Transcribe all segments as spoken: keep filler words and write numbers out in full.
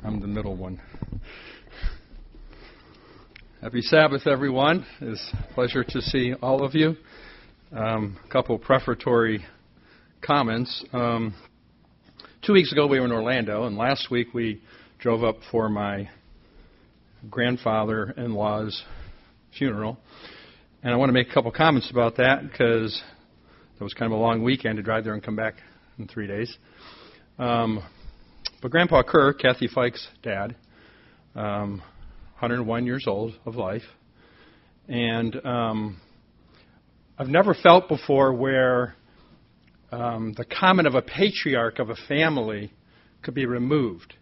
I'm the middle one. Happy Sabbath, everyone. It's a pleasure to see all of you. Um, a couple prefatory comments. Um, two weeks ago we were in Orlando, and last week we drove up for my grandfather-in-law's funeral. And I want to make a couple comments about that because it was kind of a long weekend to drive there and come back in three days. Um, but Grandpa Kerr, Kathy Fike's dad, um, one hundred one years old of life, and um, I've never felt before where um, the comment of a patriarch of a family could be removed.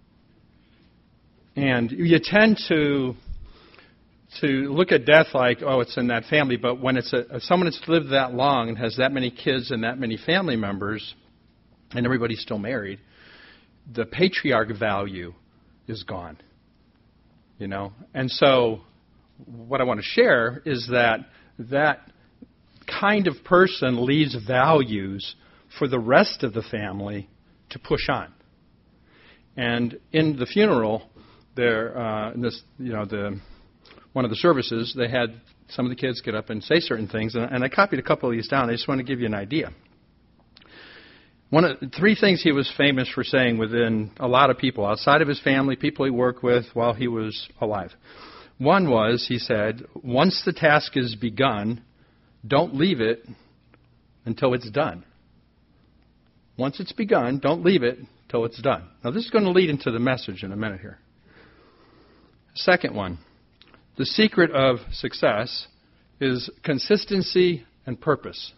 And you tend to to look at death like, oh, it's in that family, but when it's a, someone that's lived that long and has that many kids and that many family members, and everybody's still married, the patriarch value is gone. You know? And so what I want to share is that that kind of person leaves values for the rest of the family to push on. And in the funeral, there, uh, in this, you know, the one of the services, they had some of the kids get up and say certain things, and, and I copied a couple of these down. I just want to give you an idea. One of three things he was famous for saying within a lot of people, outside of his family, people he worked with while he was alive. One was, he said, once the task is begun, don't leave it until it's done. Once it's begun, don't leave it until it's done. Now, this is going to lead into the message in a minute here. Second one, the secret of success is consistency and purpose.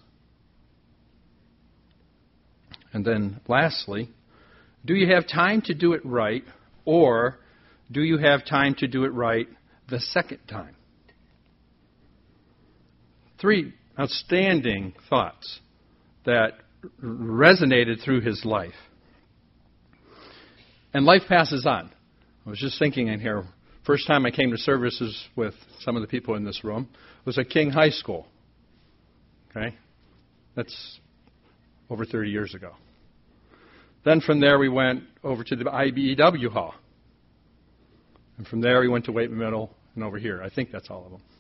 And then lastly, do you have time to do it right, or do you have time to do it right the second time? Three outstanding thoughts that resonated through his life. And life passes on. I was just thinking in here, first time I came to services with some of the people in this room was at King High School. Okay? That's over thirty years ago. Then from there we went over to the I B E W Hall. And from there we went to Waitman Middle and over here. I think that's all of them.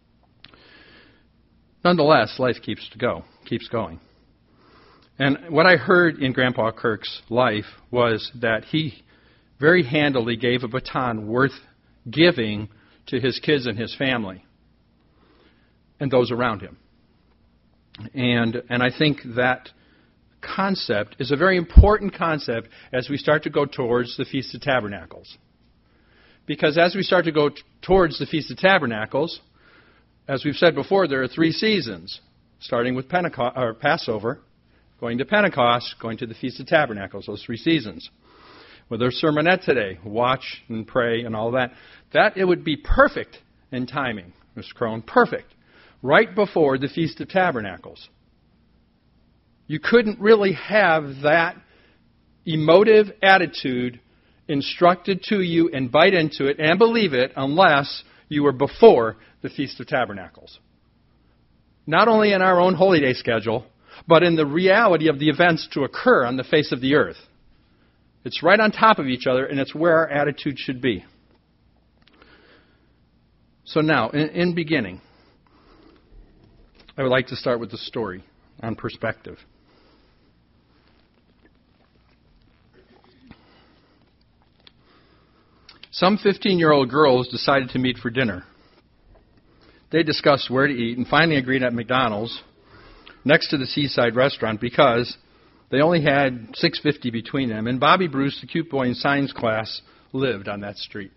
Nonetheless, life keeps to go, keeps going. And what I heard in Grandpa Kirk's life was that he very handily gave a baton worth giving to his kids and his family and those around him. And and I think that concept is a very important concept as we start to go towards the Feast of Tabernacles. Because as we start to go t- towards the Feast of Tabernacles, as we've said before, there are three seasons, starting with Pentecost, or Passover, going to Pentecost, going to the Feast of Tabernacles, those three seasons. With our sermonette today, watch and pray and all that, that it would be perfect in timing, Mister Crone, perfect, right before the Feast of Tabernacles. You couldn't really have that emotive attitude instructed to you and bite into it and believe it unless you were before the Feast of Tabernacles. Not only in our own holy day schedule, but in the reality of the events to occur on the face of the earth. It's right on top of each other, and it's where our attitude should be. So now, in, in beginning, I would like to start with the story on perspective. Some fifteen-year-old girls decided to meet for dinner. They discussed where to eat and finally agreed at McDonald's next to the Seaside restaurant because they only had six fifty between them, and Bobby Bruce, the cute boy in science class, lived on that street.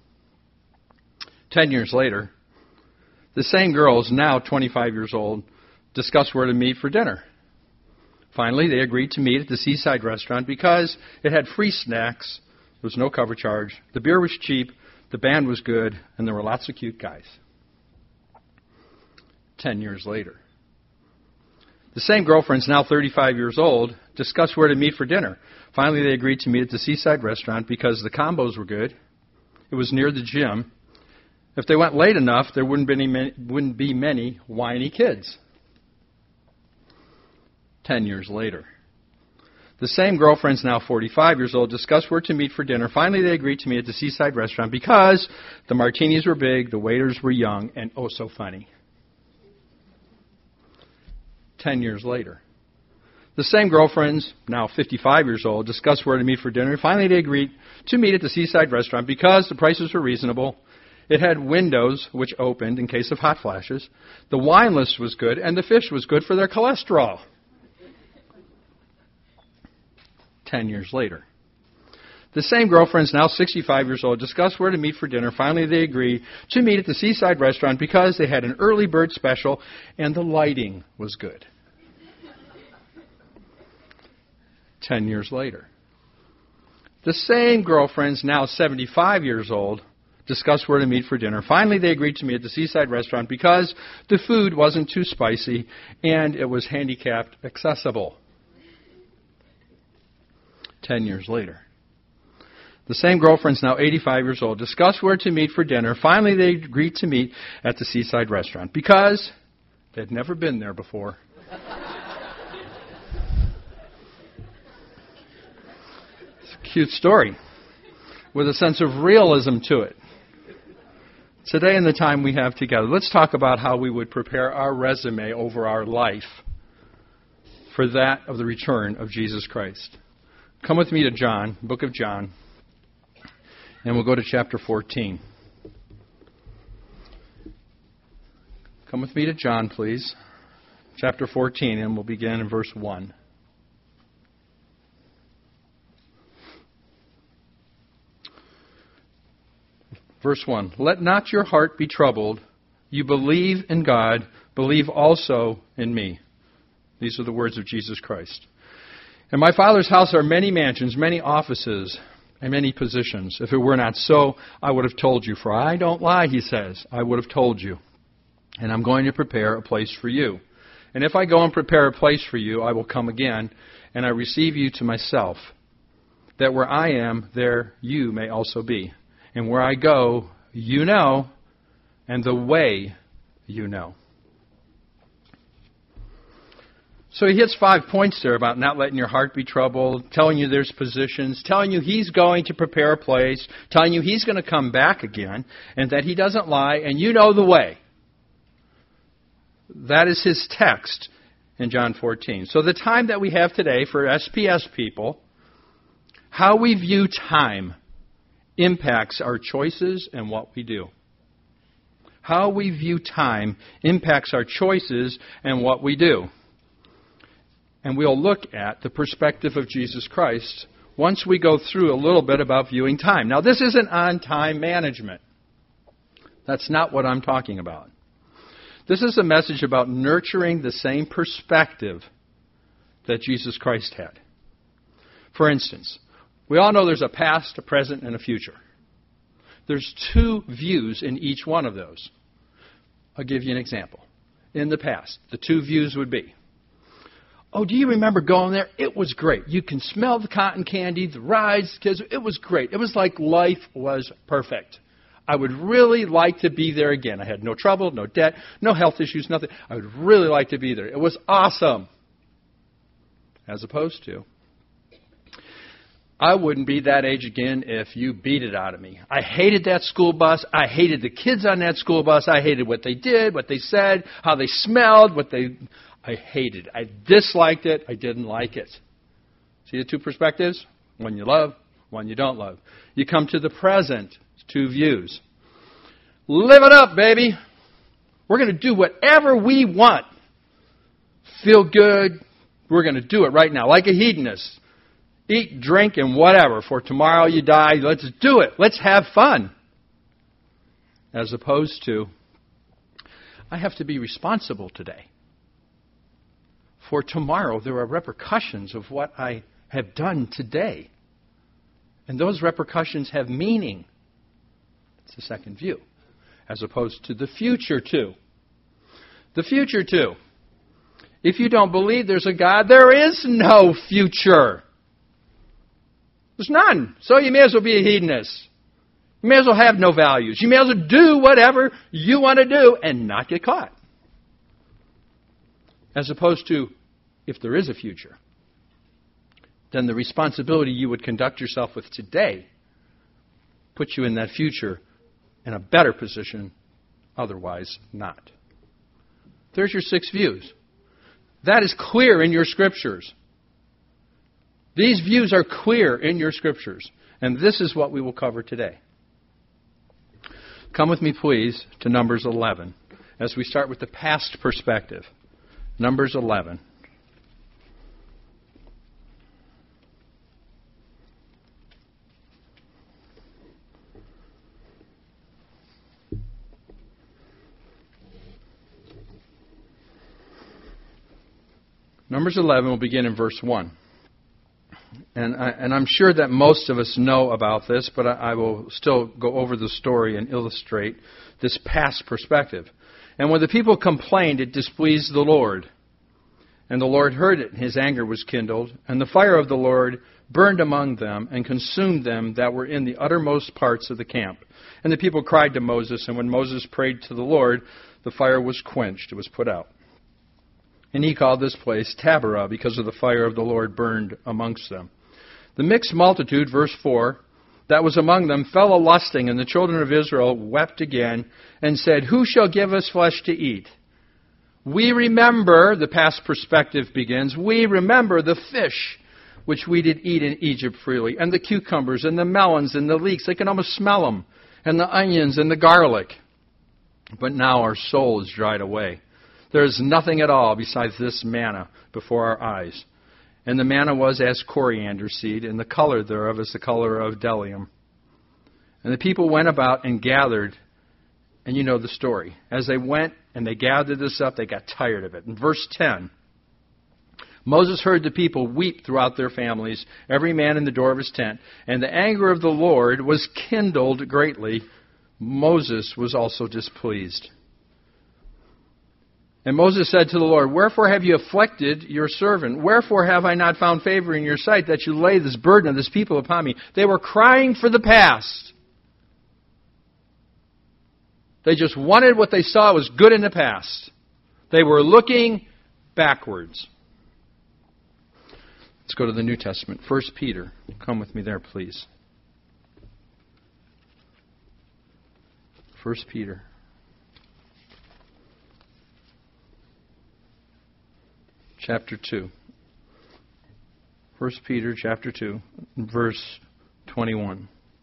Ten years later, the same girls, now twenty-five years old, discussed where to meet for dinner. Finally, they agreed to meet at the Seaside restaurant because it had free snacks, there was no cover charge, the beer was cheap, the band was good, and there were lots of cute guys. Ten years later, the same girlfriends, now thirty-five years old, discussed where to meet for dinner. Finally, they agreed to meet at the Seaside restaurant because the combos were good. It was near the gym. If they went late enough, there wouldn't be any, wouldn't be many whiny kids. Ten years later, The same girlfriends, now forty-five years old, discuss where to meet for dinner. Finally, they agree to meet at the seaside restaurant because the martinis were big, the waiters were young, and oh so funny. Ten years later. The same girlfriends, now fifty-five years old, discuss where to meet for dinner. Finally, they agreed to meet at the seaside restaurant because the prices were reasonable. It had windows which opened in case of hot flashes. The wine list was good, and the fish was good for their cholesterol. Ten years later. The same girlfriends, now sixty-five years old, discuss where to meet for dinner. Finally, they agree to meet at the seaside restaurant because they had an early bird special and the lighting was good. Ten years later. The same girlfriends, now seventy-five years old, discuss where to meet for dinner. Finally, they agreed to meet at the seaside restaurant because the food wasn't too spicy and it was handicapped accessible. Ten years later. The same girlfriends, now eighty-five years old, discuss where to meet for dinner. Finally, they agreed to meet at the seaside restaurant because they'd never been there before. It's a cute story with a sense of realism to it. Today, in the time we have together, let's talk about how we would prepare our resume over our life for that of the return of Jesus Christ. Come with me to John, book of John, and we'll go to chapter fourteen. Come with me to John, please. Chapter fourteen, and we'll begin in verse one. Verse one, let not your heart be troubled. You believe in God, believe also in me. These are the words of Jesus Christ. In my Father's house are many mansions, many offices, and many positions. If it were not so, I would have told you. For I don't lie, he says. I would have told you. And I'm going to prepare a place for you. And if I go and prepare a place for you, I will come again, and I receive you to myself, that where I am, there you may also be. And where I go, you know, and the way you know. So he hits five points there about not letting your heart be troubled, telling you there's positions, telling you he's going to prepare a place, telling you he's going to come back again, and that he doesn't lie, and you know the way. That is his text in John fourteen. So the time that we have today for S P S people, how we view time impacts our choices and what we do. How we view time impacts our choices and what we do. And we'll look at the perspective of Jesus Christ once we go through a little bit about viewing time. Now, this isn't on time management. That's not what I'm talking about. This is a message about nurturing the same perspective that Jesus Christ had. For instance, we all know there's a past, a present, and a future. There's two views in each one of those. I'll give you an example. In the past, the two views would be, oh, do you remember going there? It was great. You can smell the cotton candy, the rides, kids. It was great. It was like life was perfect. I would really like to be there again. I had no trouble, no debt, no health issues, nothing. I would really like to be there. It was awesome. As opposed to, I wouldn't be that age again if you beat it out of me. I hated that school bus. I hated the kids on that school bus. I hated what they did, what they said, how they smelled, what they... I hated it. I disliked it. I didn't like it. See the two perspectives? One you love, one you don't love. You come to the present, two views. Live it up, baby. We're going to do whatever we want. Feel good. We're going to do it right now, like a hedonist. Eat, drink, and whatever. For tomorrow you die. Let's do it. Let's have fun. As opposed to, I have to be responsible today. For tomorrow, there are repercussions of what I have done today. And those repercussions have meaning. It's the second view. As opposed to the future, too. The future, too. If you don't believe there's a God, there is no future. There's none. So you may as well be a hedonist. You may as well have no values. You may as well do whatever you want to do and not get caught. As opposed to, if there is a future, then the responsibility you would conduct yourself with today puts you in that future in a better position, otherwise not. There's your six views. That is clear in your Scriptures. These views are clear in your Scriptures. And this is what we will cover today. Come with me, please, to Numbers eleven, as we start with the past perspective. Numbers eleven. Numbers eleven will begin in verse one. And, I, and I'm sure that most of us know about this, but I, I will still go over the story and illustrate this past perspective. And when the people complained, it displeased the Lord. And the Lord heard it, and his anger was kindled. And the fire of the Lord burned among them and consumed them that were in the uttermost parts of the camp. And the people cried to Moses, and when Moses prayed to the Lord, the fire was quenched, it was put out. And he called this place Taberah, because of the fire of the Lord burned amongst them. The mixed multitude, verse four, that was among them fell a-lusting, and the children of Israel wept again, and said, Who shall give us flesh to eat? We remember, the past perspective begins, we remember the fish which we did eat in Egypt freely, and the cucumbers, and the melons, and the leeks, they can almost smell them, and the onions, and the garlic. But now our soul is dried away. There is nothing at all besides this manna before our eyes. And the manna was as coriander seed, and the color thereof is the color of bdellium. And the people went about and gathered, and you know the story. As they went and they gathered this up, they got tired of it. In verse ten, Moses heard the people weep throughout their families, every man in the door of his tent. And the anger of the Lord was kindled greatly. Moses was also displeased. And Moses said to the Lord, Wherefore have you afflicted your servant? Wherefore have I not found favor in your sight that you lay this burden of this people upon me? They were crying for the past. They just wanted what they saw was good in the past. They were looking backwards. Let's go to the New Testament. First Peter. Come with me there, please. First Peter. Chapter two. First Peter chapter two, verse twenty-one.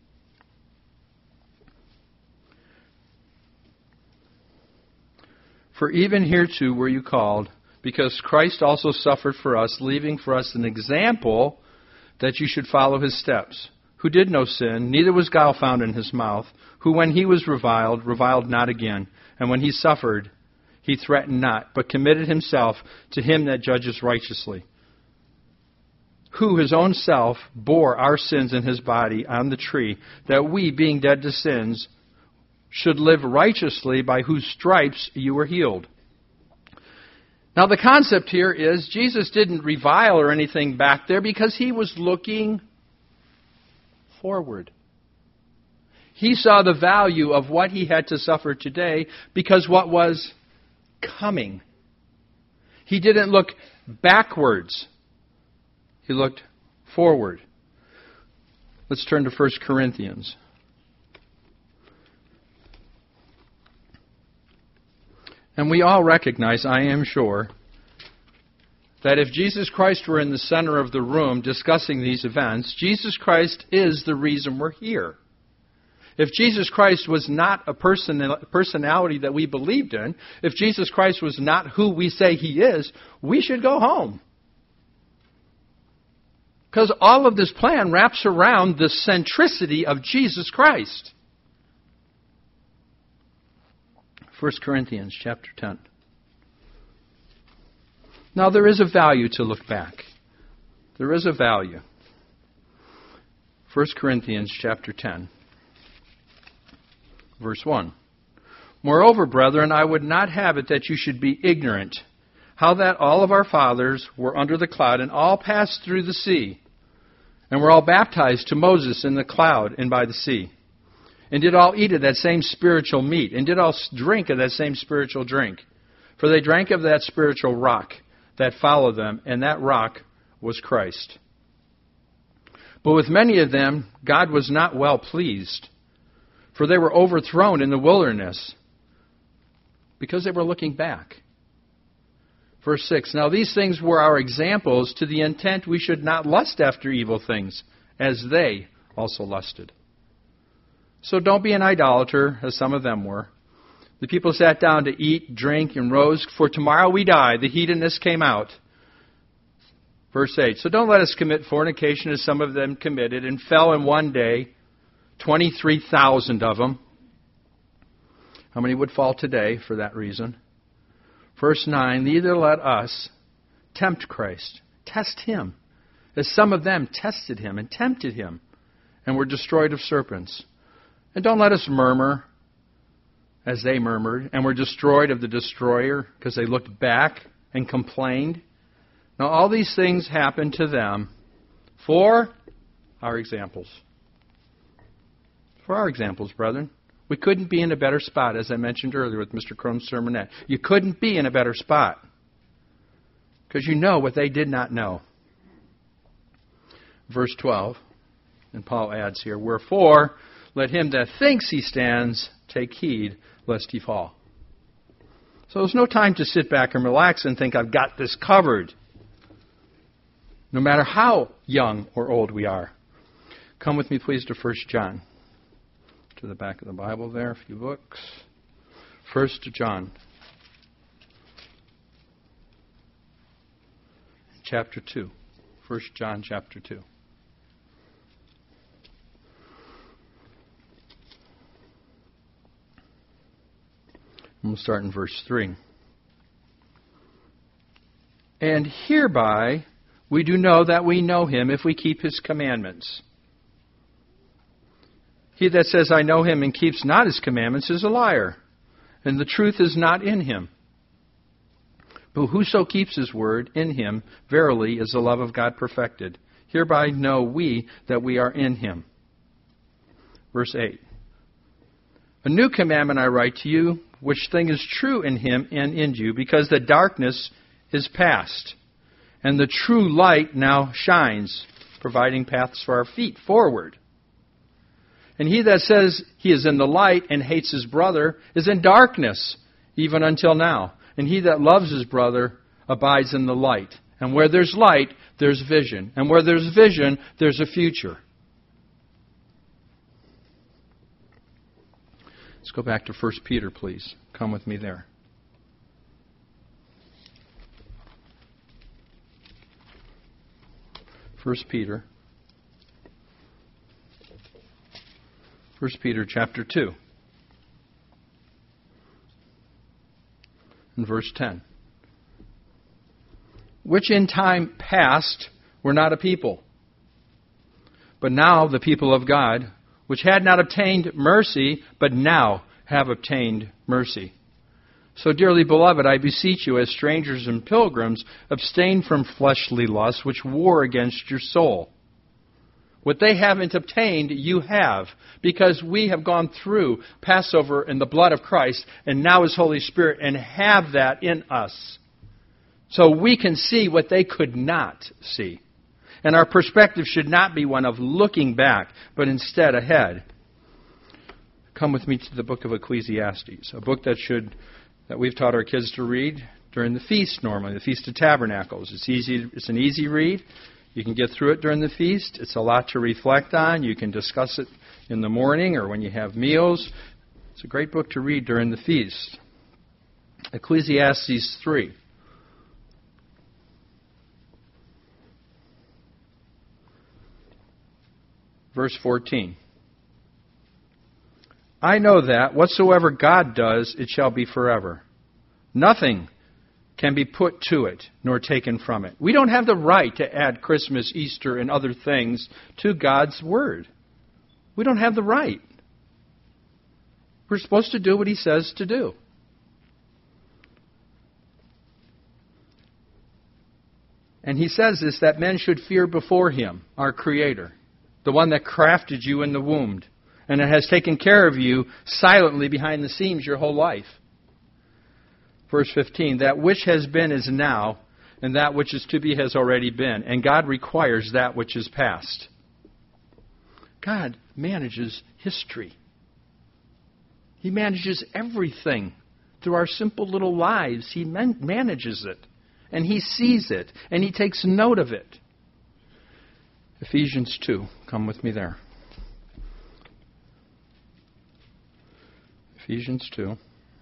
For even hereto were you called, because Christ also suffered for us, leaving for us an example that you should follow his steps, who did no sin, neither was guile found in his mouth, who when he was reviled, reviled not again, and when he suffered, he threatened not, but committed himself to him that judges righteously, who his own self bore our sins in his body on the tree, that we, being dead to sins, should live righteously, by whose stripes you were healed. Now the concept here is Jesus didn't revile or anything back there because he was looking forward. He saw the value of what he had to suffer today because what was coming. He didn't look backwards. He looked forward. Let's turn to First Corinthians. And we all recognize, I am sure, that if Jesus Christ were in the center of the room discussing these events, Jesus Christ is the reason we're here. If Jesus Christ was not a person, personality that we believed in, if Jesus Christ was not who we say he is, we should go home. Because all of this plan wraps around the centricity of Jesus Christ. First Corinthians chapter ten. Now there is a value to look back. There is a value. First Corinthians chapter ten. Verse one. Moreover, brethren, I would not have it that you should be ignorant, how that all of our fathers were under the cloud, and all passed through the sea, and were all baptized to Moses in the cloud and by the sea, and did all eat of that same spiritual meat, and did all drink of that same spiritual drink. For they drank of that spiritual rock that followed them, and that rock was Christ. But with many of them, God was not well pleased, for they were overthrown in the wilderness because they were looking back. Verse six, now these things were our examples to the intent we should not lust after evil things, as they also lusted. So don't be an idolater, as some of them were. The people sat down to eat, drink, and rose, for tomorrow we die. The hedonists came out. Verse eight, so don't let us commit fornication as some of them committed, and fell in one day, twenty-three thousand of them. How many would fall today for that reason? Verse nine, neither let us tempt Christ. Test Him, as some of them tested Him and tempted Him, and were destroyed of serpents. And don't let us murmur, as they murmured, and were destroyed of the destroyer, because they looked back and complained. Now all these things happened to them for our examples. For our examples, brethren. We couldn't be in a better spot, as I mentioned earlier with Mister Crone's sermonette. You couldn't be in a better spot, because you know what they did not know. Verse twelve, and Paul adds here, wherefore, let him that thinks he stands take heed, lest he fall. So there's no time to sit back and relax and think, I've got this covered. No matter how young or old we are. Come with me, please, to First John. To the back of the Bible there, a few books. First John. Chapter two. First John chapter two. And we'll start in verse three. And hereby we do know that we know Him if we keep His commandments. He that says, I know Him, and keeps not His commandments is a liar, and the truth is not in him. But whoso keeps His word, in Him verily is the love of God perfected. Hereby know we that we are in Him. Verse eight. A new commandment I write to you, which thing is true in Him and in you, because the darkness is past, and the true light now shines, providing paths for our feet forward. And he that says he is in the light and hates his brother is in darkness, even until now. And he that loves his brother abides in the light. And where there's light, there's vision. And where there's vision, there's a future. Let's go back to First Peter, please. Come with me there. First Peter. First Peter chapter two. And verse ten. Which in time past were not a people, but now the people of God, which had not obtained mercy, but now have obtained mercy. So, dearly beloved, I beseech you, as strangers and pilgrims, abstain from fleshly lusts which war against your soul. What they haven't obtained, you have, because we have gone through Passover in the blood of Christ, and now His Holy Spirit, and have that in us. So we can see what they could not see. And our perspective should not be one of looking back, but instead ahead. Come with me to the book of Ecclesiastes, a book that should that we've taught our kids to read during the feast normally, the Feast of Tabernacles. It's easy. It's an easy read. You can get through it during the feast. It's a lot to reflect on. You can discuss it in the morning or when you have meals. It's a great book to read during the feast. Ecclesiastes three. Verse fourteen. I know that whatsoever God does, it shall be forever. Nothing can be put to it, nor taken from it. We don't have the right to add Christmas, Easter, and other things to God's Word. We don't have the right. We're supposed to do what He says to do. And He says this, that men should fear before Him, our Creator, the one that crafted you in the womb, and that has taken care of you silently behind the scenes your whole life. Verse fifteen, that which has been is now, and that which is to be has already been. And God requires that which is past. God manages history. He manages everything. Through our simple little lives, He man- manages it. And He sees it. And He takes note of it. Ephesians two. Come with me there. Ephesians two.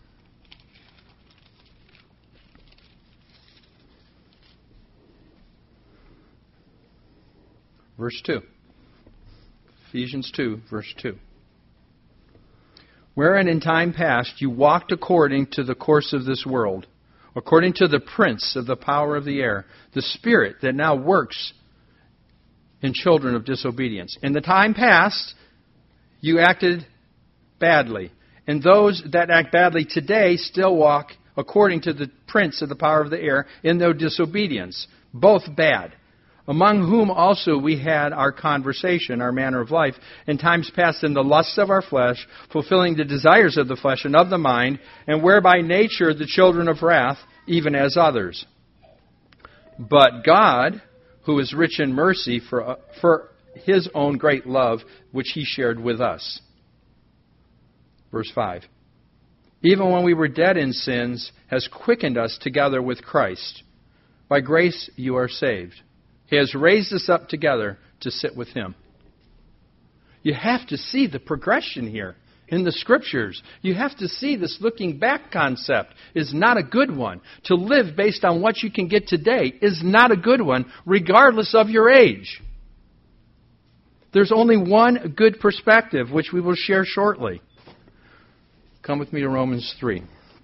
Verse two. Ephesians two, verse two. Wherein in time past you walked according to the course of this world, according to the prince of the power of the air, the spirit that now works in children of disobedience. In the time past, you acted badly. And those that act badly today still walk according to the prince of the power of the air in their disobedience. Both bad. Among whom also we had our conversation, our manner of life, in times past in the lusts of our flesh, fulfilling the desires of the flesh and of the mind, and were by nature the children of wrath, even as others. But God, who is rich in mercy for, for His own great love, which He shared with us. Verse five. Even when we were dead in sins, has quickened us together with Christ. By grace you are saved. He has raised us up together to sit with Him. You have to see the progression here in the Scriptures. You have to see this looking back concept is not a good one. To live based on what you can get today is not a good one, regardless of your age. There's only one good perspective, which we will share shortly. Come with me to Romans three.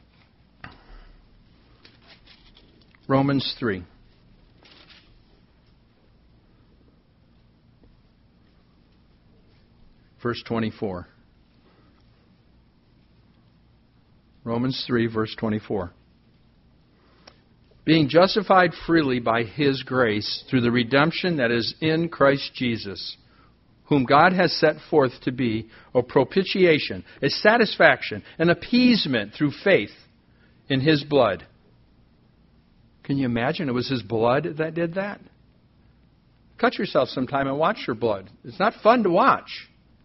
Romans three. Verse twenty-four. Romans three, verse twenty-four. Being justified freely by His grace through the redemption that is in Christ Jesus, whom God has set forth to be a propitiation, a satisfaction, an appeasement through faith in His blood. Can you imagine it was His blood that did that? Cut yourself sometime and watch your blood. It's not fun to watch.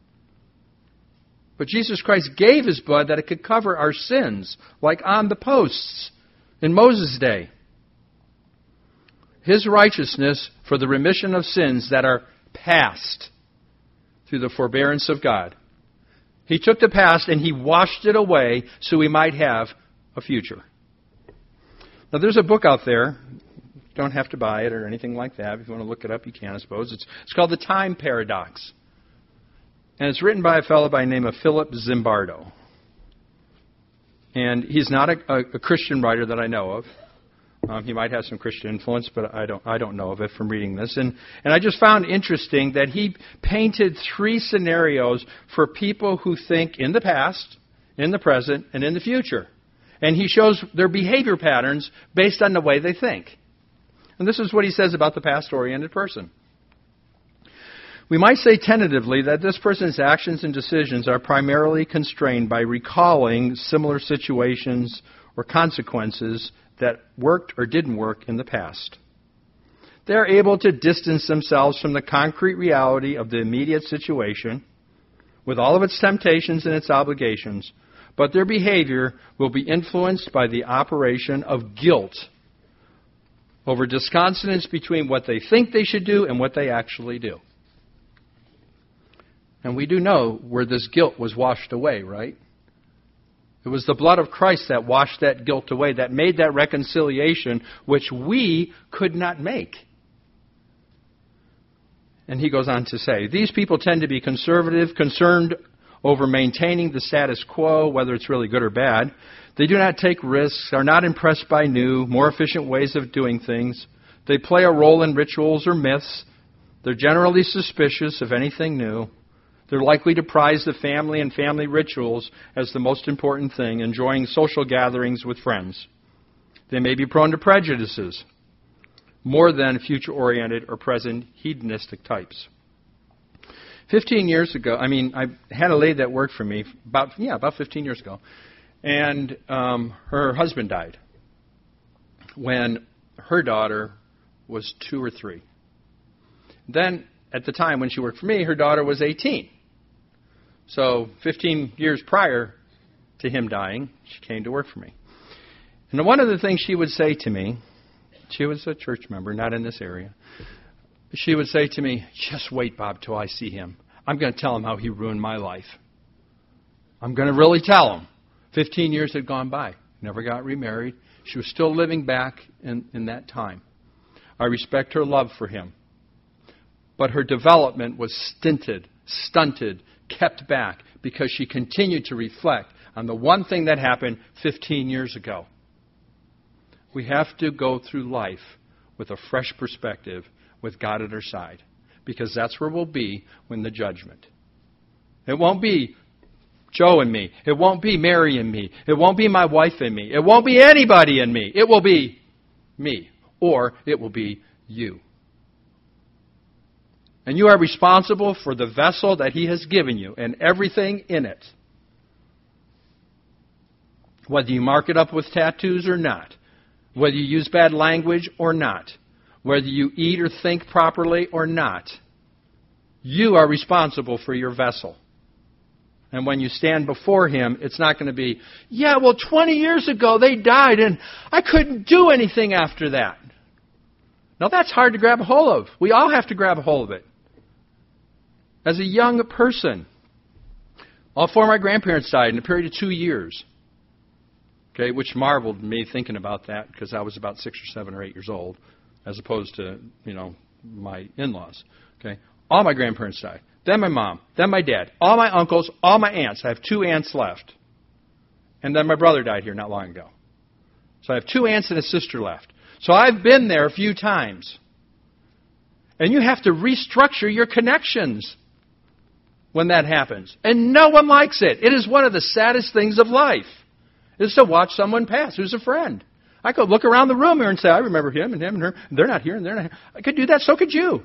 But Jesus Christ gave His blood that it could cover our sins, like on the posts in Moses' day. His righteousness for the remission of sins that are past through the forbearance of God. He took the past and He washed it away so we might have a future. Now there's a book out there. You don't have to buy it or anything like that. If you want to look it up, you can, I suppose. It's, it's called The Time Paradox. And it's written by a fellow by the name of Philip Zimbardo. And he's not a, a, a Christian writer that I know of. Um, he might have some Christian influence, but I don't I don't know of it from reading this. And, and I just found interesting that he painted three scenarios for people who think in the past, in the present, and in the future. And he shows their behavior patterns based on the way they think. And this is what he says about the past-oriented person. We might say tentatively that this person's actions and decisions are primarily constrained by recalling similar situations or consequences that worked or didn't work in the past. They are able to distance themselves from the concrete reality of the immediate situation with all of its temptations and its obligations, but their behavior will be influenced by the operation of guilt over disconsonance between what they think they should do and what they actually do. And we do know where this guilt was washed away, right? It was the blood of Christ that washed that guilt away, that made that reconciliation which we could not make. And he goes on to say, these people tend to be conservative, concerned over maintaining the status quo, whether it's really good or bad. They do not take risks, are not impressed by new, more efficient ways of doing things. They play a role in rituals or myths. They're generally suspicious of anything new. They're likely to prize the family and family rituals as the most important thing, enjoying social gatherings with friends. They may be prone to prejudices, more than future-oriented or present hedonistic types. Fifteen years ago, I mean, I had a lady that worked for me about, yeah, about fifteen years ago, and um, her husband died when her daughter was two or three. Then at the time when she worked for me, her daughter was eighteen. So fifteen years prior to him dying, she came to work for me. And one of the things she would say to me, she was a church member, not in this area. She would say to me, just wait, Bob, till I see him. I'm going to tell him how he ruined my life. I'm going to really tell him. Fifteen years had gone by. Never got remarried. She was still living back in, in that time. I respect her love for him. But her development was stinted, stunted, kept back because she continued to reflect on the one thing that happened fifteen years ago. We have to go through life with a fresh perspective, with God at our side, because that's where we'll be when the judgment. It won't be Joe and me. It won't be Mary and me. It won't be my wife and me. It won't be anybody and me. It will be me, or it will be you. And you are responsible for the vessel that He has given you and everything in it. Whether you mark it up with tattoos or not. Whether you use bad language or not. Whether you eat or think properly or not. You are responsible for your vessel. And when you stand before Him, it's not going to be, yeah, well, twenty years ago they died and I couldn't do anything after that. Now that's hard to grab a hold of. We all have to grab a hold of it. As a young person, all four of my grandparents died in a period of two years. Okay, which marveled me thinking about that because I was about six or seven or eight years old, as opposed to, you know, my in-laws. Okay, all my grandparents died. Then my mom. Then my dad. All my uncles. All my aunts. I have two aunts left. And then my brother died here not long ago. So I have two aunts and a sister left. So I've been there a few times. And you have to restructure your connections when that happens. And no one likes it. It is one of the saddest things of life, is to watch someone pass who's a friend. I could look around the room here and say, I remember him and him and her. And they're not here and they're not here. I could do that. So could you.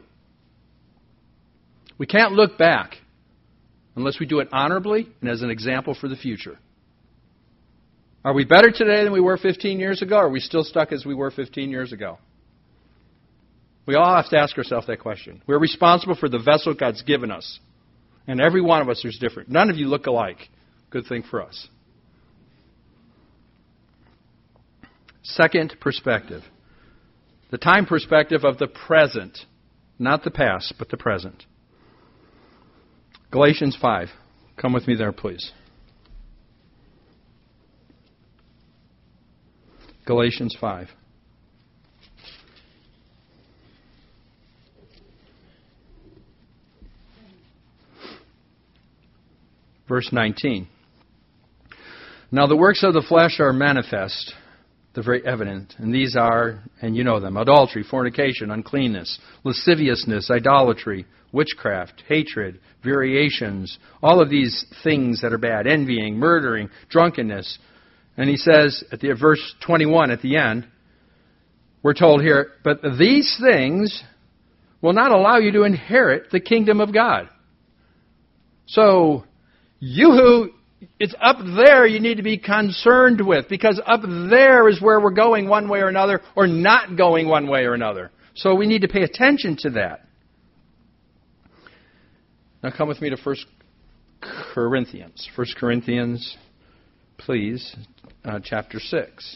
We can't look back unless we do it honorably and as an example for the future. Are we better today than we were fifteen years ago, or are we still stuck as we were fifteen years ago? We all have to ask ourselves that question. We're responsible for the vessel God's given us. And every one of us is different. None of you look alike. Good thing for us. Second perspective. The time perspective of the present. Not the past, but the present. Galatians five. Come with me there, please. Galatians five. Verse nineteen. Now the works of the flesh are manifest. They're very evident. And these are, and you know them, adultery, fornication, uncleanness, lasciviousness, idolatry, witchcraft, hatred, variations, all of these things that are bad, envying, murdering, drunkenness. And he says at the verse twenty-one at the end, we're told here, but these things will not allow you to inherit the kingdom of God. So, you who, it's up there you need to be concerned with, because up there is where we're going one way or another, or not going one way or another. So we need to pay attention to that. Now come with me to First Corinthians. First Corinthians, please, uh, chapter six.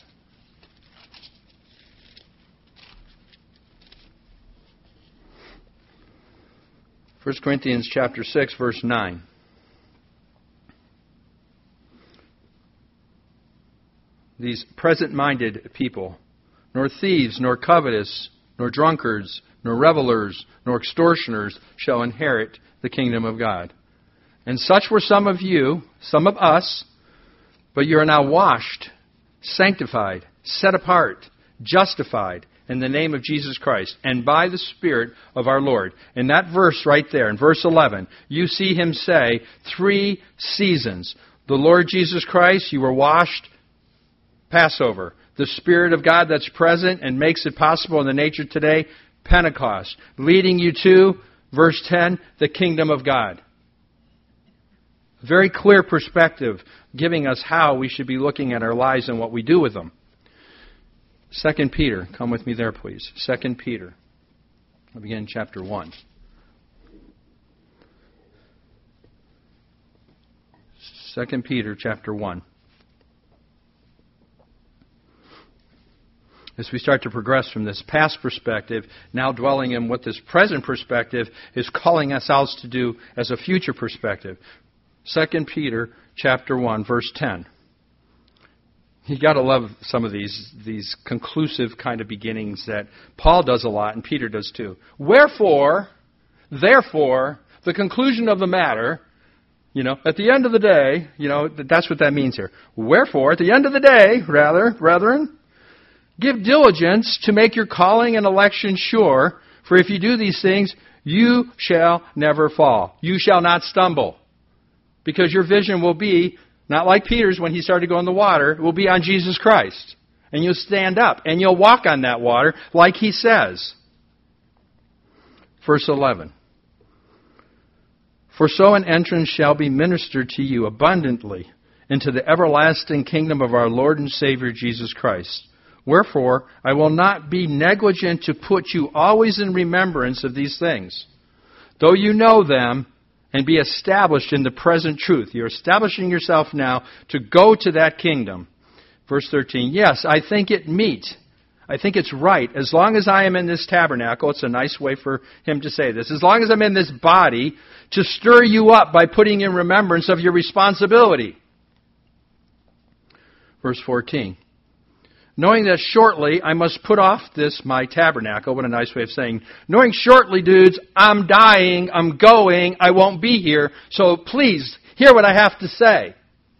First Corinthians chapter six, verse nine. These present-minded people, nor thieves, nor covetous, nor drunkards, nor revelers, nor extortioners shall inherit the kingdom of God. And such were some of you, some of us, but you are now washed, sanctified, set apart, justified in the name of Jesus Christ, and by the Spirit of our Lord. In that verse right there, in verse eleven, you see Him say three seasons. The Lord Jesus Christ, you were washed, Passover. The Spirit of God that's present and makes it possible in the nature today, Pentecost. Leading you to, verse ten, the kingdom of God. Very clear perspective, giving us how we should be looking at our lives and what we do with them. Second Peter, come with me there, please. Second Peter. I'll begin chapter one. Second Peter chapter one. As we start to progress from this past perspective, now dwelling in what this present perspective is calling us out to do as a future perspective. Second Peter chapter one, verse ten. You got to love some of these these conclusive kind of beginnings that Paul does a lot and Peter does too. Wherefore, therefore, the conclusion of the matter, you know, at the end of the day, you know, that's what that means here. Wherefore, at the end of the day, rather, brethren, give diligence to make your calling and election sure, for if you do these things, you shall never fall. You shall not stumble. Because your vision will be, not like Peter's when he started going in the water, it will be on Jesus Christ. And you'll stand up and you'll walk on that water like he says. Verse eleven. For so an entrance shall be ministered to you abundantly into the everlasting kingdom of our Lord and Savior Jesus Christ. Wherefore, I will not be negligent to put you always in remembrance of these things, though you know them, and be established in the present truth. You're establishing yourself now to go to that kingdom. Verse thirteen, yes, I think it meet. I think it's right. As long as I am in this tabernacle, it's a nice way for him to say this, as long as I'm in this body, to stir you up by putting in remembrance of your responsibility. Verse fourteen, knowing that shortly I must put off this, my tabernacle. What a nice way of saying, knowing shortly, dudes, I'm dying, I'm going, I won't be here, so please, hear what I have to say.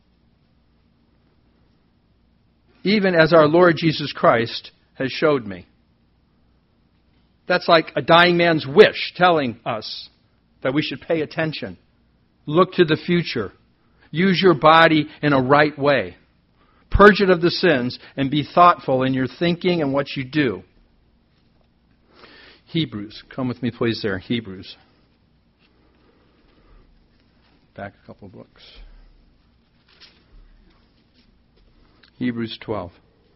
Even as our Lord Jesus Christ has showed me. That's like a dying man's wish telling us that we should pay attention. Look to the future. Use your body in a right way. Purge it of the sins and be thoughtful in your thinking and what you do. Hebrews. Come with me, please, there. Hebrews. Back a couple of books. Hebrews twelve.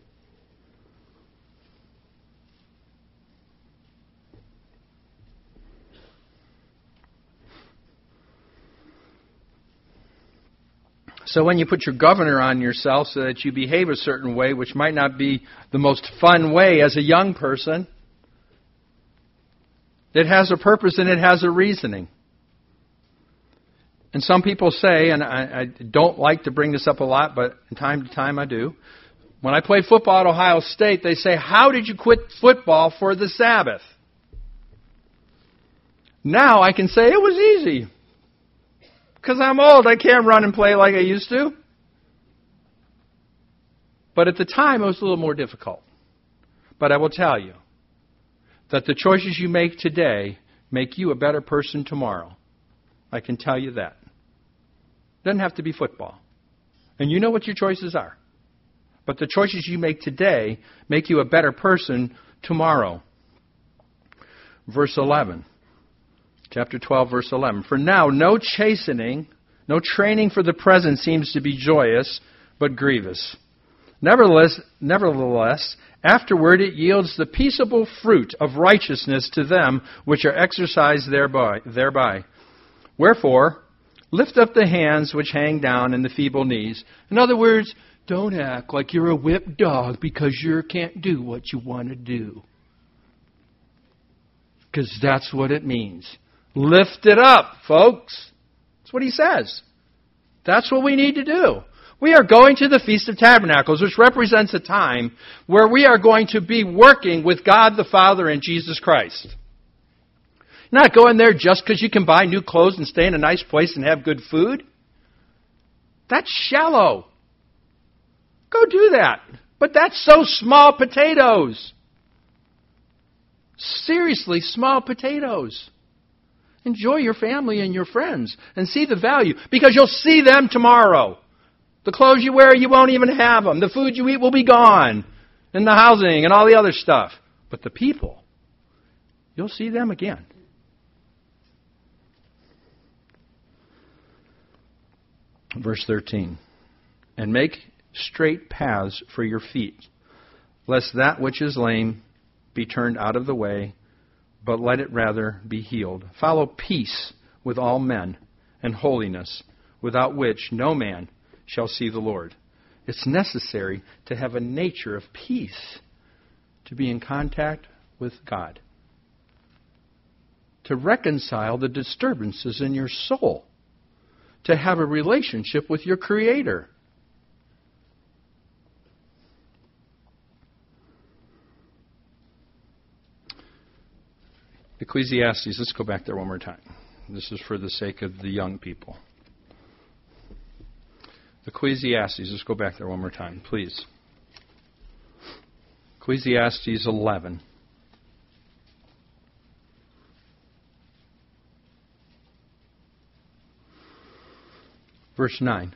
So when you put your governor on yourself so that you behave a certain way, which might not be the most fun way as a young person, it has a purpose and it has a reasoning. And some people say, and I, I don't like to bring this up a lot, but from time to time I do, when I played football at Ohio State, they say, how did you quit football for the Sabbath? Now I can say it was easy. Because I'm old, I can't run and play like I used to. But at the time, it was a little more difficult. But I will tell you that the choices you make today make you a better person tomorrow. I can tell you that. It doesn't have to be football. And you know what your choices are. But the choices you make today make you a better person tomorrow. Verse eleven. Chapter twelve, verse eleven. For now, no chastening, no training for the present seems to be joyous, but grievous. Nevertheless, nevertheless, afterward it yields the peaceable fruit of righteousness to them which are exercised thereby. thereby. Wherefore, lift up the hands which hang down and the feeble knees. In other words, don't act like you're a whipped dog because you can't do what you want to do. Because that's what it means. Lift it up, folks. That's what he says. That's what we need to do. We are going to the Feast of Tabernacles, which represents a time where we are going to be working with God the Father and Jesus Christ. You're not going there just because you can buy new clothes and stay in a nice place and have good food. That's shallow. Go do that. But that's so small potatoes. Seriously, small potatoes. Enjoy your family and your friends and see the value because you'll see them tomorrow. The clothes you wear, you won't even have them. The food you eat will be gone. And the housing and all the other stuff. But the people, you'll see them again. Verse thirteen. And make straight paths for your feet, lest that which is lame be turned out of the way, but let it rather be healed. Follow peace with all men and holiness, without which no man shall see the Lord. It's necessary to have a nature of peace, to be in contact with God, to reconcile the disturbances in your soul, to have a relationship with your Creator. Ecclesiastes, let's go back there one more time. This is for the sake of the young people. Ecclesiastes, let's go back there one more time, please. Ecclesiastes eleven. Verse nine.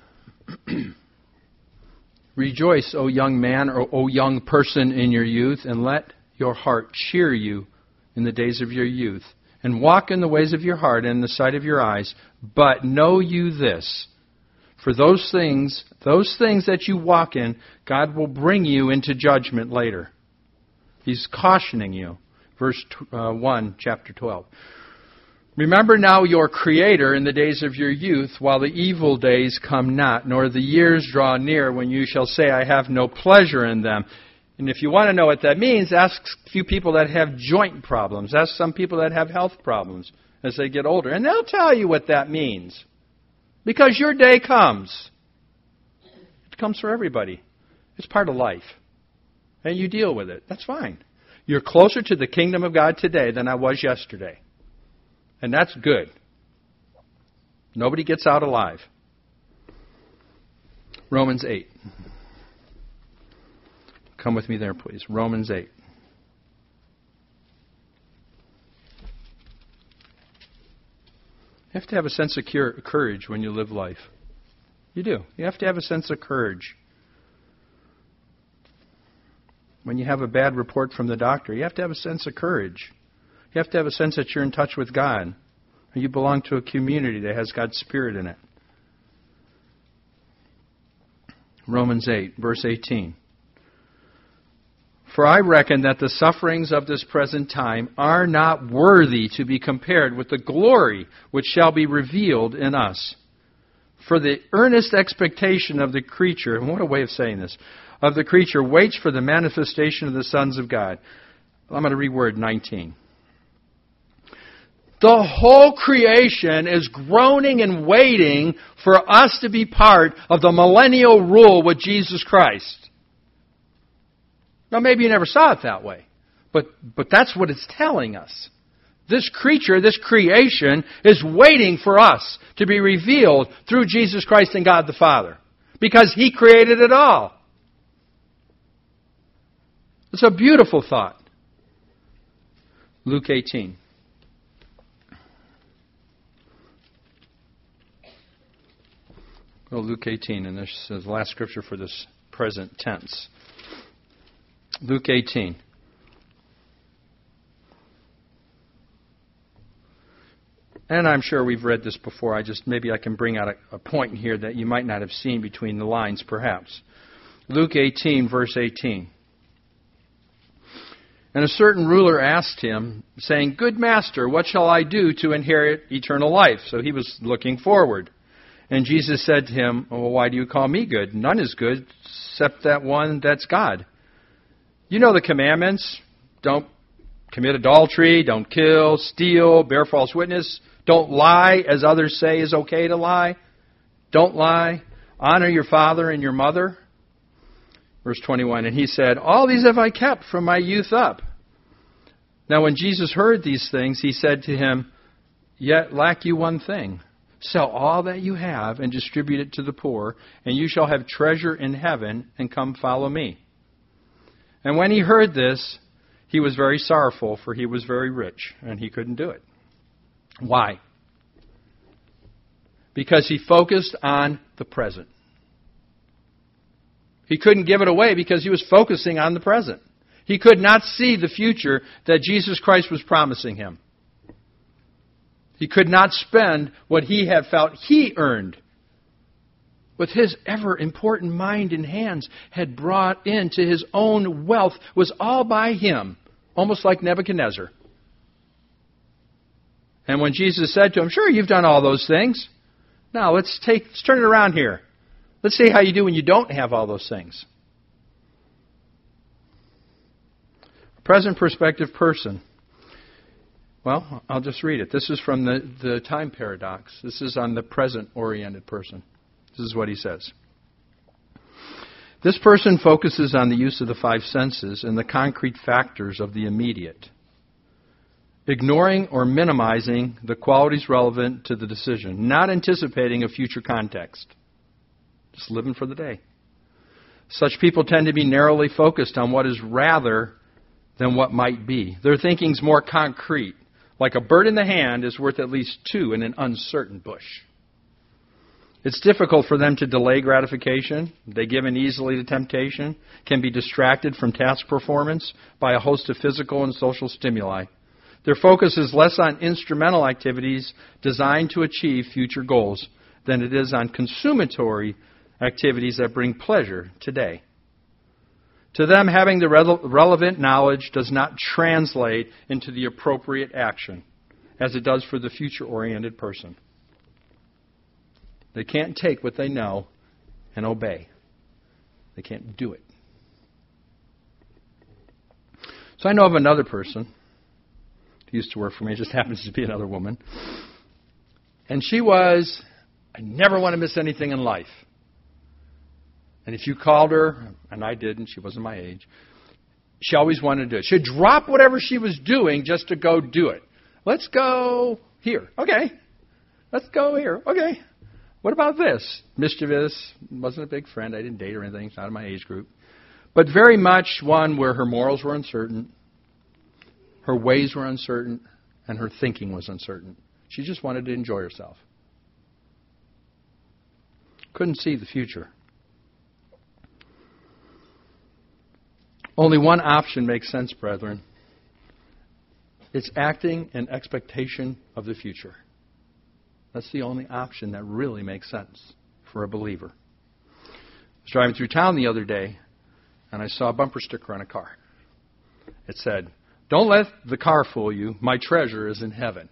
Rejoice, O young man, or O young person in your youth, and let your heart cheer you in the days of your youth, and walk in the ways of your heart and in the sight of your eyes. But know you this, for those things, those things that you walk in, God will bring you into judgment later. He's cautioning you. Verse uh, one, chapter twelve. Remember now your Creator in the days of your youth, while the evil days come not, nor the years draw near, when you shall say, I have no pleasure in them. And if you want to know what that means, ask a few people that have joint problems. Ask some people that have health problems as they get older. And they'll tell you what that means. Because your day comes. It comes for everybody. It's part of life. And you deal with it. That's fine. You're closer to the kingdom of God today than I was yesterday. And that's good. Nobody gets out alive. Romans eight. Come with me there, please. Romans eight. You have to have a sense of courage when you live life. You do. You have to have a sense of courage. When you have a bad report from the doctor, you have to have a sense of courage. You have to have a sense that you're in touch with God. You belong to a community that has God's Spirit in it. Romans eight, verse eighteen. For I reckon that the sufferings of this present time are not worthy to be compared with the glory which shall be revealed in us. For the earnest expectation of the creature, and what a way of saying this, of the creature waits for the manifestation of the sons of God. I'm going to reword nineteen. The whole creation is groaning and waiting for us to be part of the millennial rule with Jesus Christ. Now, maybe you never saw it that way, but, but that's what it's telling us. This creature, this creation, is waiting for us to be revealed through Jesus Christ and God the Father, because He created it all. It's a beautiful thought. Luke eighteen. Well, Luke eighteen, and this is the last scripture for this present tense. Luke eighteen. And I'm sure we've read this before. I just maybe I can bring out a, a point here that you might not have seen between the lines, perhaps. Luke eighteen, verse eighteen. And a certain ruler asked him, saying, Good master, what shall I do to inherit eternal life? So he was looking forward. And Jesus said to him, Well, why do you call me good? None is good except that one that's God. You know the commandments. Don't commit adultery, don't kill, steal, bear false witness. Don't lie, as others say is okay to lie. Don't lie. Honor your father and your mother. Verse twenty-one, and he said, All these have I kept from my youth up. Now when Jesus heard these things, he said to him, Yet lack you one thing. Sell all that you have and distribute it to the poor, and you shall have treasure in heaven, and come follow me. And when he heard this, he was very sorrowful, for he was very rich, and he couldn't do it. Why? Because he focused on the present. He couldn't give it away because he was focusing on the present. He could not see the future that Jesus Christ was promising him. He could not spend what he had felt he earned. With his ever important mind and hands had brought into his own wealth was all by him, almost like Nebuchadnezzar. And when Jesus said to him, Sure, you've done all those things. Now, let's take, let's turn it around here. Let's see how you do when you don't have all those things. A present perspective person. Well, I'll just read it. This is from the, the time paradox. This is on the present-oriented person. This is what he says. This person focuses on the use of the five senses and the concrete factors of the immediate, ignoring or minimizing the qualities relevant to the decision, not anticipating a future context. Just living for the day. Such people tend to be narrowly focused on what is rather than what might be. Their thinking's more concrete. Like a bird in the hand is worth at least two in an uncertain bush. It's difficult for them to delay gratification. They give in easily to temptation, can be distracted from task performance by a host of physical and social stimuli. Their focus is less on instrumental activities designed to achieve future goals than it is on consumatory activities that bring pleasure today. To them, having the re- relevant knowledge does not translate into the appropriate action, as it does for the future-oriented person. They can't take what they know and obey. They can't do it. So I know of another person who used to work for me. It just happens to be another woman. And she was, I never want to miss anything in life. And if you called her, and I didn't, she wasn't my age, she always wanted to do it. She'd drop whatever she was doing just to go do it. Let's go here. Okay. Let's go here. Okay. What about this? Mischievous, wasn't a big friend. I didn't date or anything. It's not in my age group. But very much one where her morals were uncertain, her ways were uncertain, and her thinking was uncertain. She just wanted to enjoy herself. Couldn't see the future. Only one option makes sense, brethren. It's acting in expectation of the future. That's the only option that really makes sense for a believer. I was driving through town the other day, and I saw a bumper sticker on a car. It said, "Don't let the car fool you. My treasure is in heaven."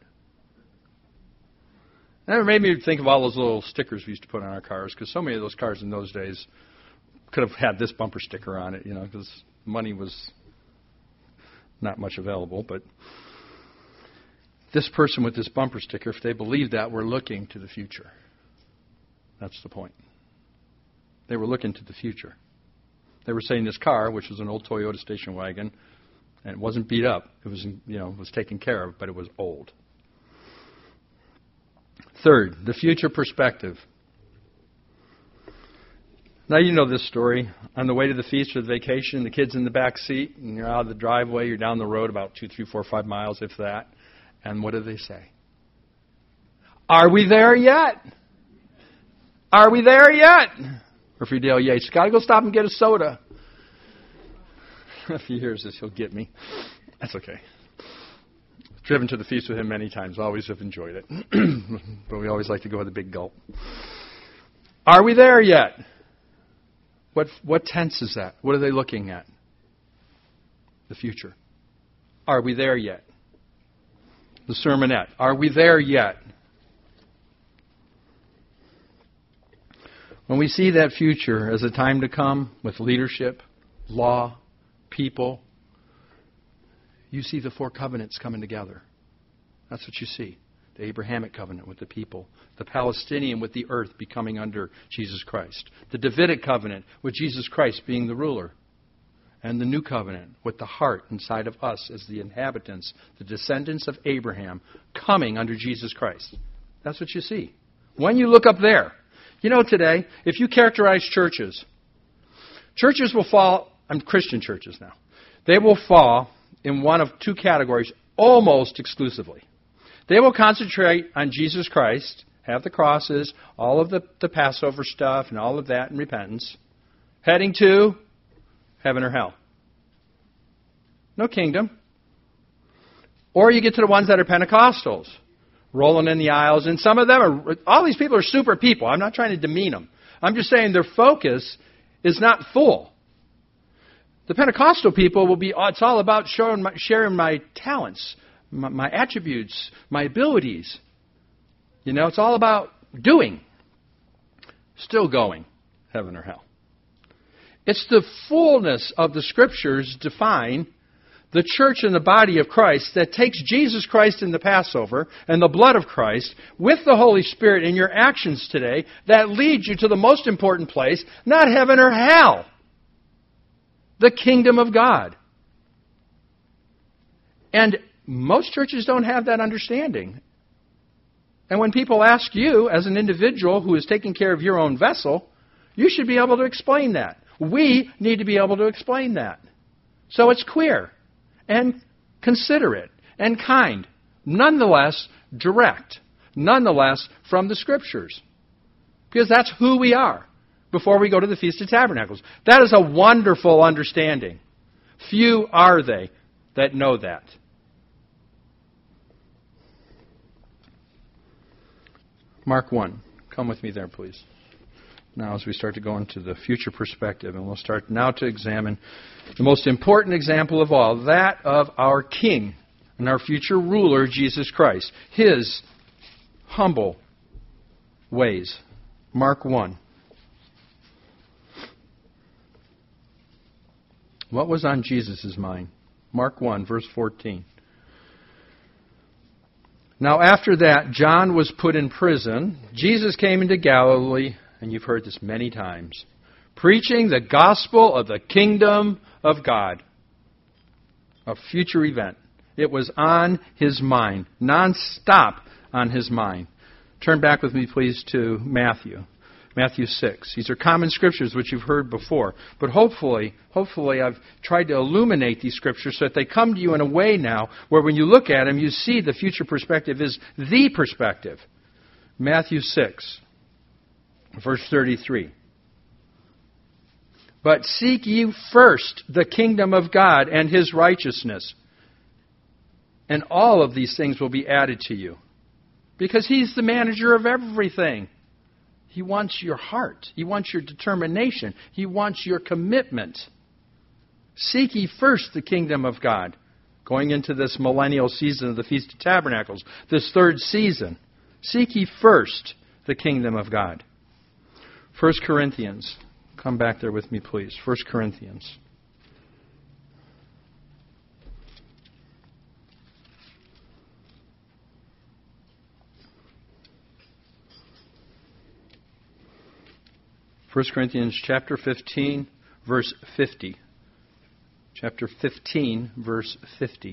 And it made me think of all those little stickers we used to put on our cars, because so many of those cars in those days could have had this bumper sticker on it, you know, because money was not much available. But this person with this bumper sticker, if they believed that, were looking to the future. That's the point. They were looking to the future. They were saying this car, which was an old Toyota station wagon, and it wasn't beat up. It was, you know, was taken care of, but it was old. Third, the future perspective. Now you know this story. On the way to the feast or the vacation, the kid's in the back seat, and you're out of the driveway, you're down the road about two, three, four, five miles, if that. And what do they say? Are we there yet? Are we there yet? Or for Dale Yates, got to go stop and get a soda. If he hears this, he'll get me. That's okay. Driven to the feast with him many times. Always have enjoyed it. But we always like to go with a big gulp. Are we there yet? What what tense is that? What are they looking at? The future. Are we there yet? The sermonette. Are we there yet? When we see that future as a time to come with leadership, law, people, you see the four covenants coming together. That's what you see. The Abrahamic covenant with the people. The Palestinian with the earth becoming under Jesus Christ. The Davidic covenant with Jesus Christ being the ruler. And the new covenant with the heart inside of us as the inhabitants, the descendants of Abraham, coming under Jesus Christ. That's what you see. When you look up there, you know today, if you characterize churches, churches will fall, I'm Christian churches now, they will fall in one of two categories almost exclusively. They will concentrate on Jesus Christ, have the crosses, all of the, the Passover stuff and all of that and repentance, heading to heaven or hell. No kingdom. Or you get to the ones that are Pentecostals, rolling in the aisles. And some of them are, all these people are super people. I'm not trying to demean them. I'm just saying their focus is not full. The Pentecostal people will be, it's all about showing my, sharing my talents, my, my attributes, my abilities. You know, it's all about doing. still going, heaven or hell. It's the fullness of the Scriptures define the church and the body of Christ that takes Jesus Christ in the Passover and the blood of Christ with the Holy Spirit in your actions today that leads you to the most important place, not heaven or hell, the kingdom of God. And most churches don't have that understanding. And when people ask you, as an individual who is taking care of your own vessel, you should be able to explain that. We need to be able to explain that. So it's clear and considerate and kind, nonetheless direct, nonetheless from the Scriptures. Because that's who we are before we go to the Feast of Tabernacles. That is a wonderful understanding. Few are they that know that. Mark one. Come with me there, please. Now as we start to go into the future perspective, and we'll start now to examine the most important example of all, that of our King and our future ruler, Jesus Christ. His humble ways. Mark one. What was on Jesus' mind? Mark one, verse fourteen. Now after that, John was put in prison. Jesus came into Galilee, and you've heard this many times, preaching the gospel of the kingdom of God. A future event. It was on his mind, non-stop on his mind. Turn back with me, please, to Matthew. Matthew six. These are common scriptures which you've heard before. But hopefully, hopefully I've tried to illuminate these scriptures so that they come to you in a way now where when you look at them, you see the future perspective is the perspective. Matthew six, verse thirty-three. But seek ye first the kingdom of God and His righteousness, and all of these things will be added to you. Because He's the manager of everything. He wants your heart. He wants your determination. He wants your commitment. Seek ye first the kingdom of God. Going into this millennial season of the Feast of Tabernacles, this third season. Seek ye first the kingdom of God. First Corinthians. Come back there with me, please. First Corinthians. First Corinthians chapter fifteen, verse fifty. Chapter fifteen, verse fifty.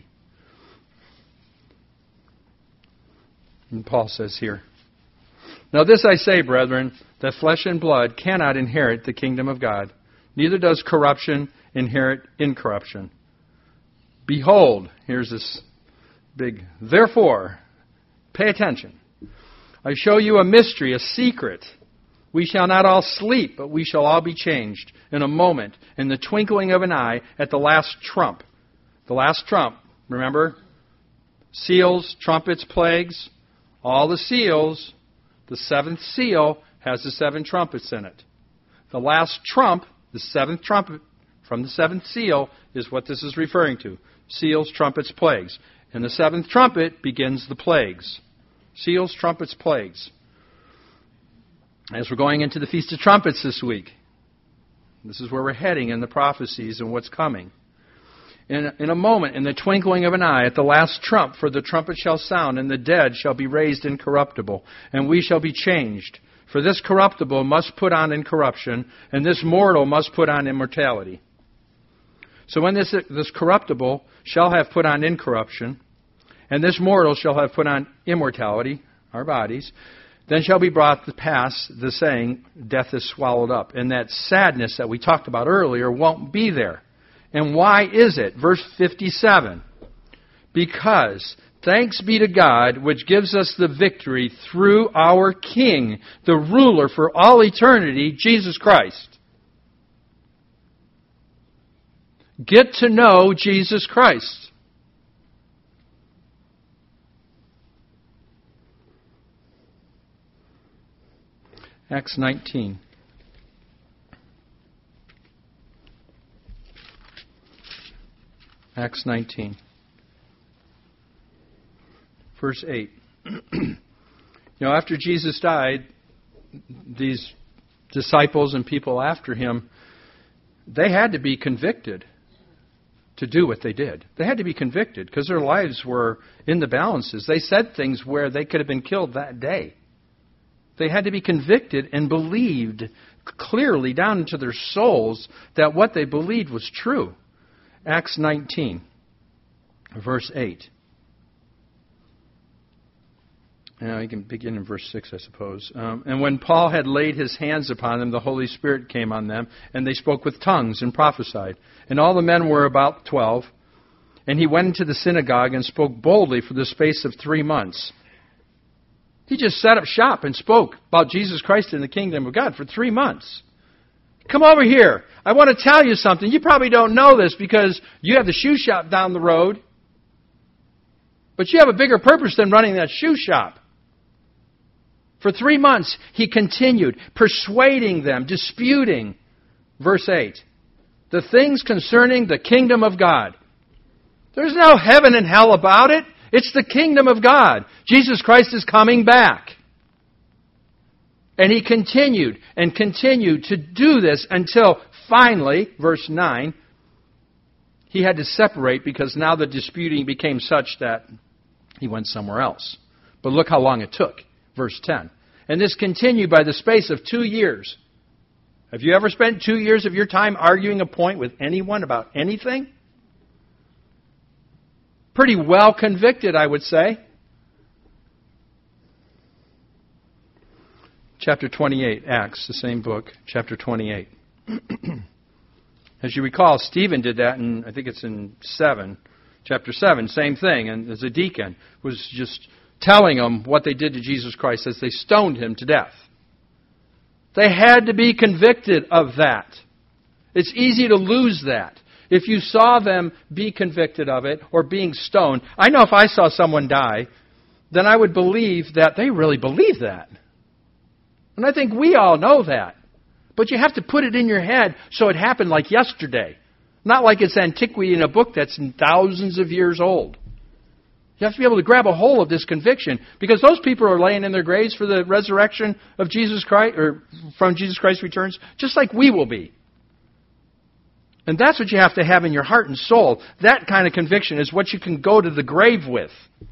And Paul says here, Now this I say, brethren, that flesh and blood cannot inherit the kingdom of God, neither does corruption inherit incorruption. Behold, here's this big, therefore, pay attention. I show you a mystery, a secret. We shall not all sleep, but we shall all be changed in a moment, in the twinkling of an eye, at the last trump. The last trump, remember? Seals, trumpets, plagues, all the seals. The seventh seal has the seven trumpets in it. The last trump, the seventh trumpet from the seventh seal, is what this is referring to. Seals, trumpets, plagues. And the seventh trumpet begins the plagues. Seals, trumpets, plagues. As we're going into the Feast of Trumpets this week, this is where we're heading in the prophecies and what's coming. In, in a moment, in the twinkling of an eye, at the last trump, for the trumpet shall sound, and the dead shall be raised incorruptible, and we shall be changed. For this corruptible must put on incorruption, and this mortal must put on immortality. So when this, this corruptible shall have put on incorruption, and this mortal shall have put on immortality, our bodies, then shall be brought to pass the saying, death is swallowed up. And that sadness that we talked about earlier won't be there. And why is it? Verse fifty-seven. Because thanks be to God, which gives us the victory through our King, the ruler for all eternity, Jesus Christ. Get to know Jesus Christ. Acts nineteen. Acts nineteen. Verse eight. You know, after Jesus died, these disciples and people after him, they had to be convicted to do what they did. They had to be convicted because their lives were in the balances. They said things where they could have been killed that day. They had to be convicted and believed clearly down into their souls that what they believed was true. Acts nineteen, verse eight. Now you can begin in verse six, I suppose. Um, and when Paul had laid his hands upon them, the Holy Spirit came on them, and they spoke with tongues and prophesied. And all the men were about twelve. And he went into the synagogue and spoke boldly for the space of three months. He just set up shop and spoke about Jesus Christ and the kingdom of God for three months. Come over here. I want to tell you something. You probably don't know this because you have the shoe shop down the road. But you have a bigger purpose than running that shoe shop. For three months, he continued, persuading them, disputing. Verse eight. The things concerning the kingdom of God. There's no heaven and hell about it. It's the kingdom of God. Jesus Christ is coming back. And he continued and continued to do this until finally, verse nine, he had to separate because now the disputing became such that he went somewhere else. But look how long it took. Verse ten. And this continued by the space of two years. Have you ever spent two years of your time arguing a point with anyone about anything? Pretty well convicted, I would say. Chapter twenty-eight, Acts, the same book, chapter twenty-eight. As you recall, Stephen did that, in, I think it's in seven, chapter seven, same thing. And as a deacon, was just telling them what they did to Jesus Christ as they stoned him to death. They had to be convicted of that. It's easy to lose that. If you saw them be convicted of it or being stoned, I know if I saw someone die, then I would believe that they really believe that. And I think we all know that. But you have to put it in your head so it happened like yesterday. Not like it's antiquity in a book that's thousands of years old. You have to be able to grab a hold of this conviction because those people are laying in their graves for the resurrection of Jesus Christ, or from Jesus Christ's returns, just like we will be. And that's what you have to have in your heart and soul. That kind of conviction is what you can go to the grave with.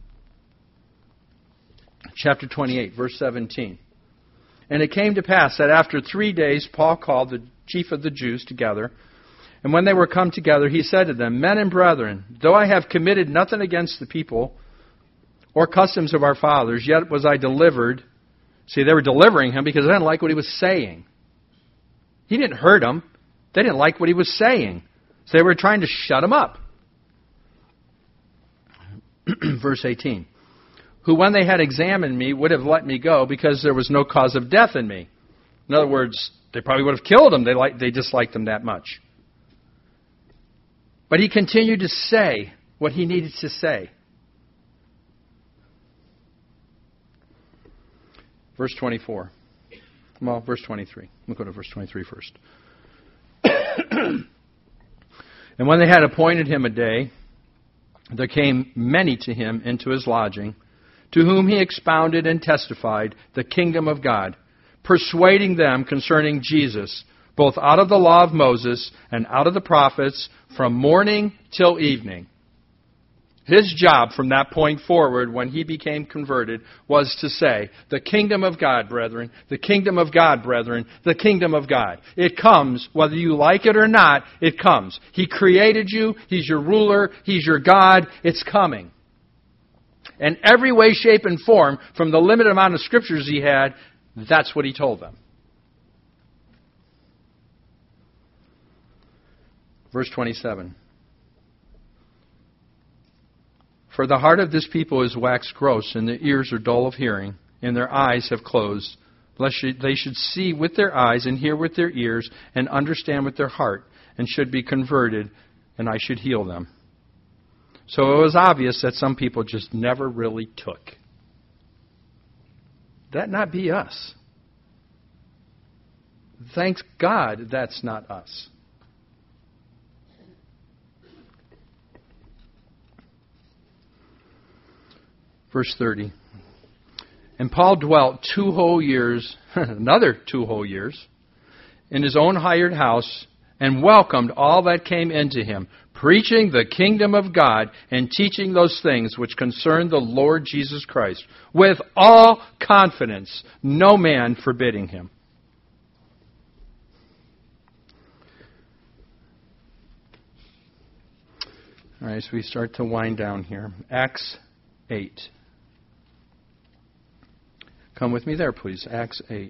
Chapter twenty-eight, verse seventeen. And it came to pass that after three days Paul called the chief of the Jews together. And when they were come together, he said to them, Men and brethren, though I have committed nothing against the people or customs of our fathers, yet was I delivered. See, they were delivering him because they didn't like what he was saying. He didn't hurt them. They didn't like what he was saying. So they were trying to shut him up. Verse eighteen. Who, when they had examined me, would have let me go because there was no cause of death in me. In other words, they probably would have killed him. They, like, they disliked him that much. But he continued to say what he needed to say. Verse twenty-four. Well, verse twenty-three. We'll go to verse twenty-three first. And when they had appointed him a day, there came many to him into his lodging, to whom he expounded and testified the kingdom of God, persuading them concerning Jesus, both out of the law of Moses and out of the prophets, from morning till evening. His job from that point forward, when he became converted, was to say, the kingdom of God, brethren, the kingdom of God, brethren, the kingdom of God. It comes, whether you like it or not, it comes. He created you. He's your ruler. He's your God. It's coming. And every way, shape, and form, from the limited amount of scriptures he had, that's what he told them. Verse twenty-seven. For the heart of this people is waxed gross, and their ears are dull of hearing, and their eyes have closed, lest they should see with their eyes, and hear with their ears, and understand with their heart, and should be converted, and I should heal them. So it was obvious that some people just never really took. That not be us. Thanks God that's not us. Verse thirty. And Paul dwelt two whole years, another two whole years, in his own hired house and welcomed all that came into him, preaching the kingdom of God and teaching those things which concern the Lord Jesus Christ, with all confidence, no man forbidding him. All right, so we start to wind down here. Acts eight. Come with me there, please. Acts eight.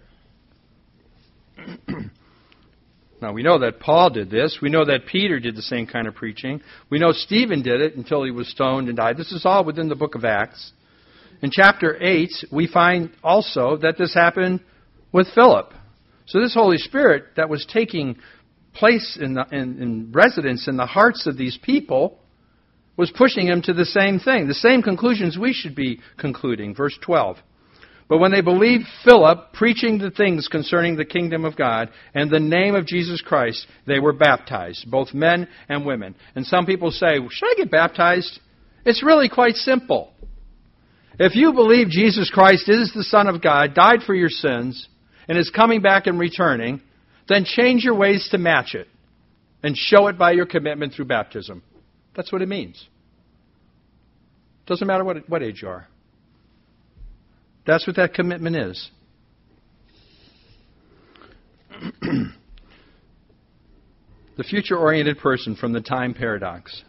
Now, we know that Paul did this. We know that Peter did the same kind of preaching. We know Stephen did it until he was stoned and died. This is all within the book of Acts. In chapter eight, we find also that this happened with Philip. So this Holy Spirit that was taking place in, the, in, in residence in the hearts of these people was pushing them to the same thing, the same conclusions we should be concluding. Verse twelve. But when they believed Philip preaching the things concerning the kingdom of God and the name of Jesus Christ, they were baptized, both men and women. And some people say, should I get baptized? It's really quite simple. If you believe Jesus Christ is the Son of God, died for your sins, and is coming back and returning, then change your ways to match it and show it by your commitment through baptism. That's what it means. Doesn't matter what, what age you are. That's what that commitment is. The future-oriented person from the time paradox.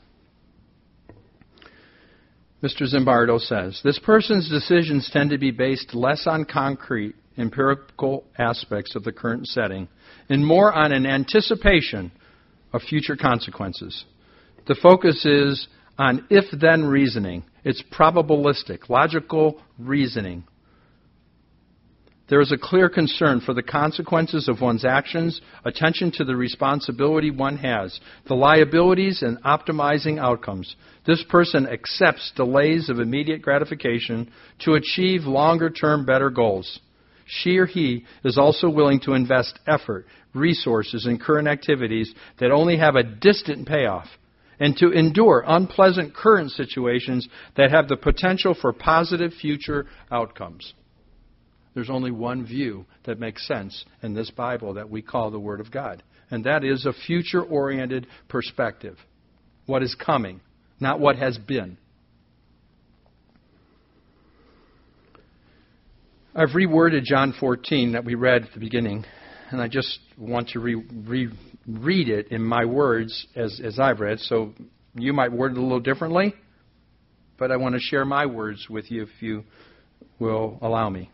Mister Zimbardo says, this person's decisions tend to be based less on concrete, empirical aspects of the current setting and more on an anticipation of future consequences. The focus is on if-then reasoning. It's probabilistic, logical reasoning. There is a clear concern for the consequences of one's actions, attention to the responsibility one has, the liabilities and optimizing outcomes. This person accepts delays of immediate gratification to achieve longer-term better goals. She or he is also willing to invest effort, resources, and current activities that only have a distant payoff, and to endure unpleasant current situations that have the potential for positive future outcomes. There's only one view that makes sense in this Bible that we call the Word of God, and that is a future-oriented perspective. What is coming, not what has been. I've reworded John fourteen that we read at the beginning, and I just want to re- re- read it in my words as, as I've read, so you might word it a little differently, but I want to share my words with you if you will allow me.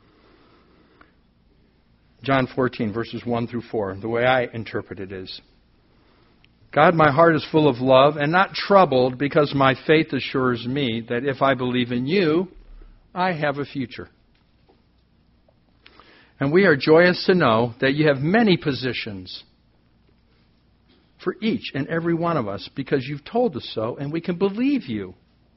John fourteen, verses one through four, the way I interpret it is, God, my heart is full of love and not troubled because my faith assures me that if I believe in you, I have a future. And we are joyous to know that you have many positions for each and every one of us because you've told us so and we can believe you.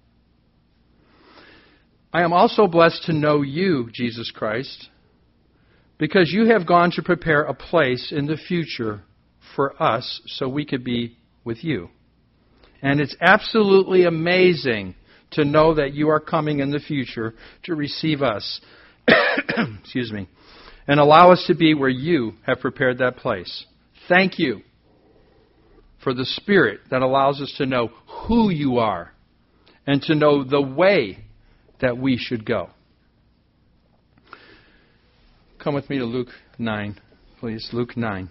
I am also blessed to know you, Jesus Christ, because you have gone to prepare a place in the future for us so we could be with you. And it's absolutely amazing to know that you are coming in the future to receive us. Excuse me. And allow us to be where you have prepared that place. Thank you for the Spirit that allows us to know who you are and to know the way that we should go. Come with me to Luke nine, please. Luke nine.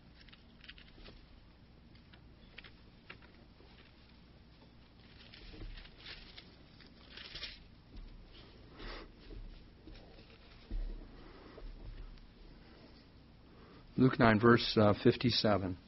Luke nine, verse uh, fifty-seven.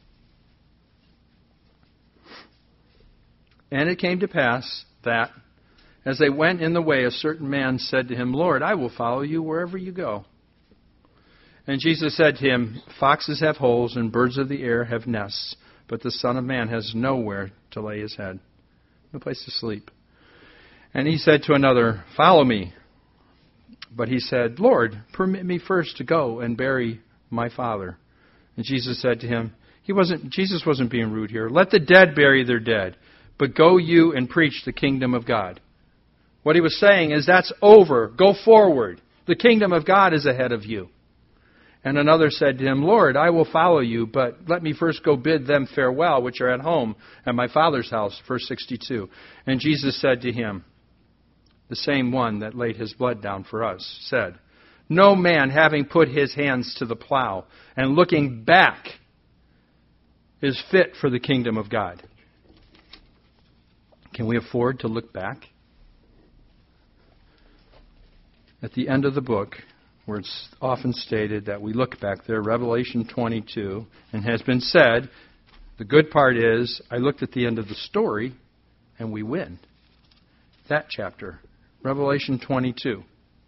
And it came to pass that, as they went in the way, a certain man said to him, Lord, I will follow you wherever you go. And Jesus said to him, foxes have holes and birds of the air have nests, but the Son of Man has nowhere to lay his head, no place to sleep. And he said to another, follow me. But he said, Lord, permit me first to go and bury my father. And Jesus said to him, he wasn't. Jesus wasn't being rude here. Let the dead bury their dead, but go you and preach the kingdom of God. What he was saying is that's over. Go forward. The kingdom of God is ahead of you. And another said to him, Lord, I will follow you, but let me first go bid them farewell, which are at home at my Father's house. Verse sixty-two. And Jesus said to him, the same one that laid his blood down for us, said, no man, having put his hands to the plow and looking back, is fit for the kingdom of God. Can we afford to look back? At the end of the book, where it's often stated that we look back there, Revelation twenty-two, and has been said, the good part is, I looked at the end of the story, and we win. That chapter, Revelation twenty-two.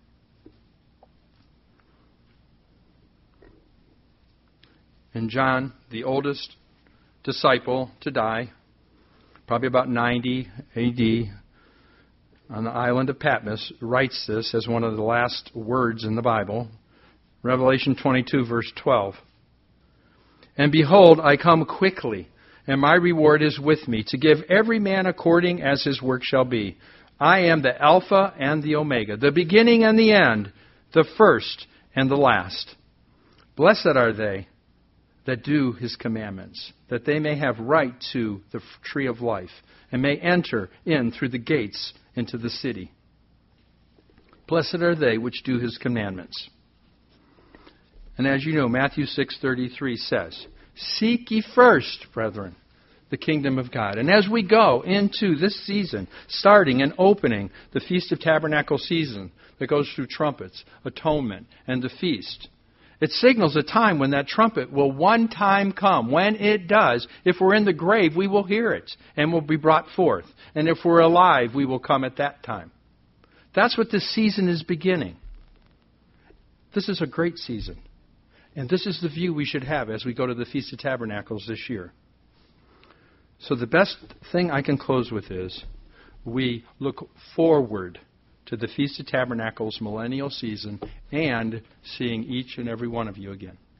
And John, the oldest disciple to die, probably about ninety A D, on the island of Patmos, writes this as one of the last words in the Bible. Revelation twenty-two, verse twelve. And behold, I come quickly, and my reward is with me, to give every man according as his work shall be. I am the Alpha and the Omega, the beginning and the end, the first and the last. Blessed are they that do his commandments, that they may have right to the tree of life, and may enter in through the gates into the city. Blessed are they which do his commandments. And as you know, Matthew six thirty-three says, seek ye first, brethren, the kingdom of God. And as we go into this season, starting and opening the Feast of Tabernacles season that goes through trumpets, atonement, and the feast, it signals a time when that trumpet will one time come. When it does, if we're in the grave, we will hear it and will be brought forth. And if we're alive, we will come at that time. That's what this season is beginning. This is a great season. And this is the view we should have as we go to the Feast of Tabernacles this year. So the best thing I can close with is we look forward to the Feast of Tabernacles millennial season and seeing each and every one of you again.